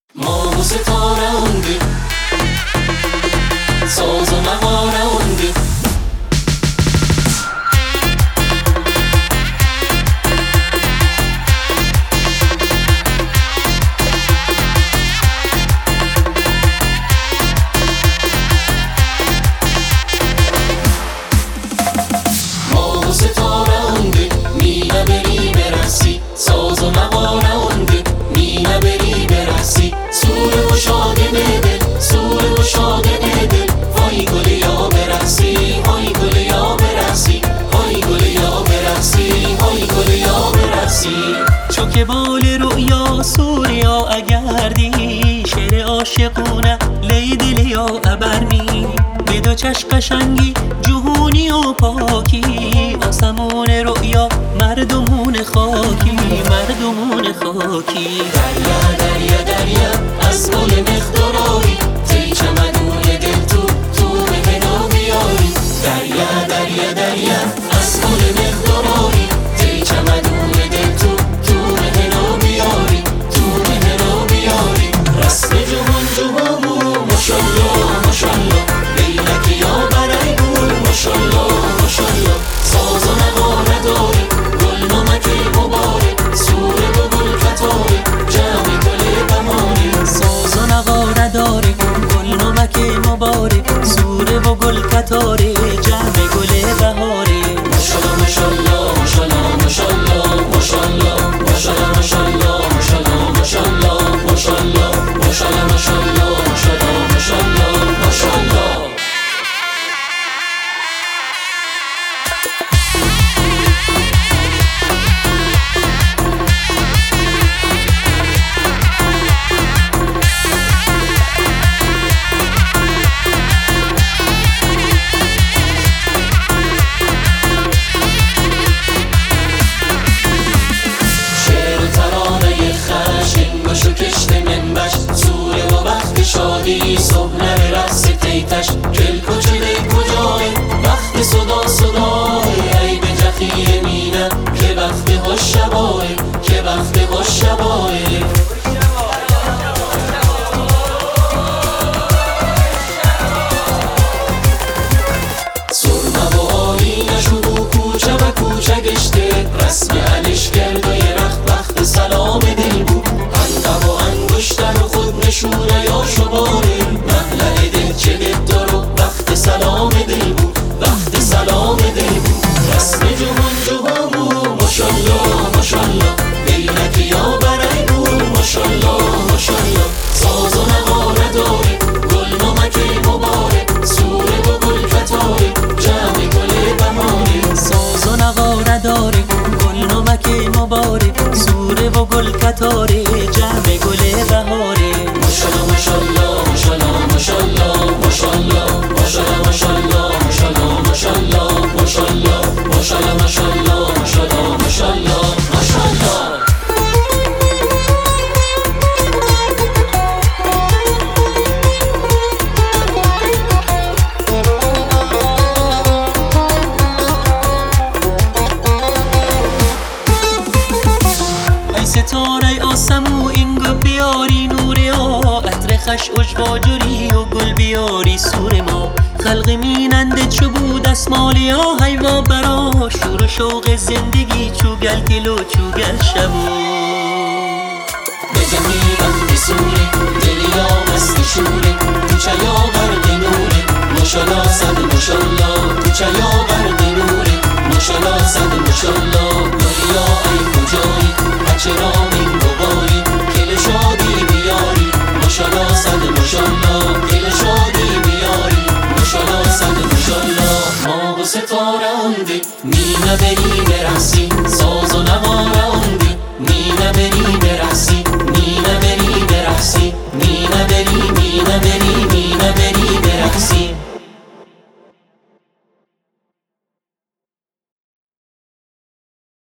ما و ستاره‌اندی ساز و نواره‌اندی ما و ستاره‌اندی می‌نه بری برسی ساز و نواره‌اندی می‌نه بری برسی سوره و شاده بده سوره و شاده بده های گل یا برسی های گل یا برسی های گل یا برسی های گل یا برسی چو که بال رؤیا سوریا اگردی شعر عاشقونه لیدل یا ابرنی به دو چشم قشنگی جهونی و پاکی آسمون رؤیا مردمون خاکی مردمون خاکی دریا دریا دریا از گل مقداری تی چمدون دل تو مهنا بیاری دریا دریا دریا از گل مقداری تی چمدون دل تو مهنا بیاری تو مهنا بیاری رسم جهان جهامو ماشالله ماشالله لیلک یا برای گل ماشالله ماشالله ساز و نواره داری گل نمک مبارک سوره و گل کتاره جمع گل بهاری ساز و نواره داره گل نمک مبارک سوره و گل کتاره جمع گل بهاره ماشالله ماشالله ماشالله ماشالله ماشالله ماشالله ماشالله ماشالله ماشالله ماشالله ماشالله ماشالله ماشالله ماشالله ماشالله شعر و ترانه خشن باشو کشت منبش سوره و وقت شادی صبح رقص تیتش کل کجای کجای وقت صدا صدای ای به جخی مینه که وقت خوش شبای که وقت خوش شبای سرمه و آینش و کوچه و کوچه گشته رسم علش کرد و یه وقت سلام دل بود انقب و انگشتر و خود نشونه یا شباره محله دل چه دل و وقت سلام دل بود وقت سلام دل بود رسم جهان جهامو ماشالله ماشالله لیلک یا برای گل ماشالله ماشالله ساز و نواره داره گل نمک مبارک سوره و گل کتاره جمع گل بهاری ساز و نواره داره گل نمک مبارک سوره و گل کتاره جمع گل بهاره ماشالله ماشالله ماشالله ماشالله ماشالله ماشالله ماشالله ماشالله ماشالله ماشالله ماشالله ماشالله ماشالله ماشالله ماشالله ای ستاره آسمو اینگو بیاری نور ها عطر خش اجواجری و گل بیاری سور ما خلق میننده چو بود اسمالی ها حیوا برا شور و شوق زندگی چو گل کلو چو گل شبو بجمی وقت سوره دلیا مست شوره کوچه یا غرق نوره ماشالله صد ماشالله کوچه یا غرق نوره ماشالله صد ماشالله دنیا ای کجایی بچه را من گواری کل شادی بیاری ماشالله صد ماشالله کل شادی بیاری ماشالله صد ماشالله ما و ستاره‌اندی می‌نه بری برسی